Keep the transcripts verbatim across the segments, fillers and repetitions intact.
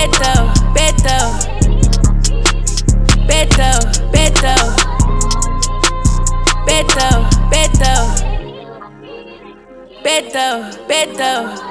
Beto, Beto, Beto, Beto, Beto, Beto, Beto, Beto.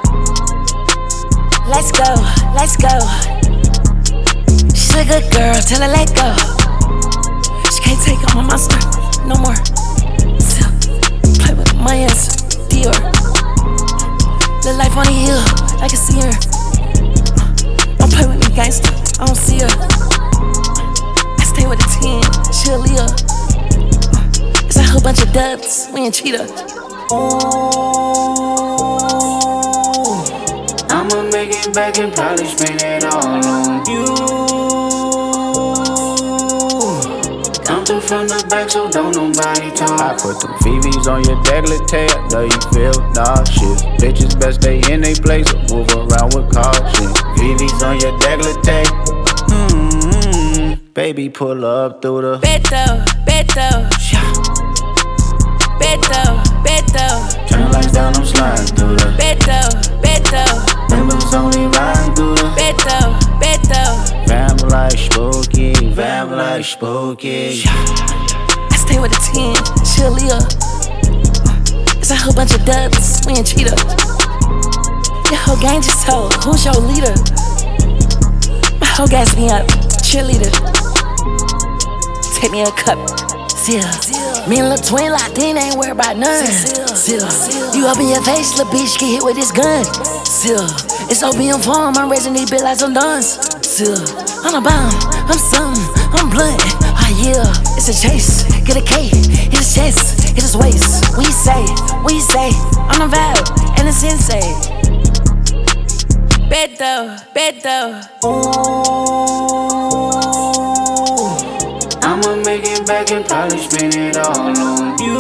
Let's go, let's go. She's a good girl, tell her let go. She can't take on my monster no more. So, play with my ass, Dior. Live life on the hill, I can see her. Don't play with me, gangster, I don't see her. I stay with a ten, she a Leah. It's a whole bunch of dubs, we ain't cheetah. Ooh, I'ma make it back and probably spend it all on you. Come through from the back, so don't nobody talk. I put them V Vs on your decollete, I know you feel nauseous. Bitches best stay in they place, or move around with caution. V Vs on your decollete, mm-hmm. Baby pull up through the Beto, Beto, Beto, Beto, turn the lights down, I'm sliding through the Beto, Beto, members only riding through the Beto, Beto. Vamp like spooky, vamp like spooky. I stay with a ten, she a Leah. It's a whole bunch of dubs, we ain't cheetah. Your whole gang just told, who's your leader? My whole gas me up, cheerleader. Take me a cup, seal. Me and Lil Twin locked in, ain't worried about none. Seal. You open your face, little bitch, get hit with this gun. Seal. It's opium farm, I'm raising these bitch like some duns. Seal. I'm a bomb, I'm something, I'm blunt. Ah yeah, it's a chase. Get a K, hit his chest, hit his waist. We say, we say, I'm the vibe, and it's insane. Beto, Beto. Ooh, I'ma make it back and probably spend it all on you.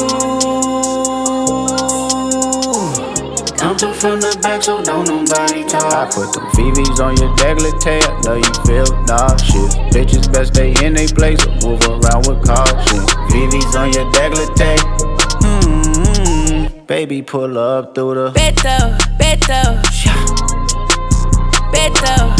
Come through from the back, so don't nobody talk. I put them V Vs on your decollete, I know you feel nauseous. Bitches best stay in they place, or move around with caution. V Vs on your decollete, mm-hmm. Baby pull up through the Beto, Beto, Beto,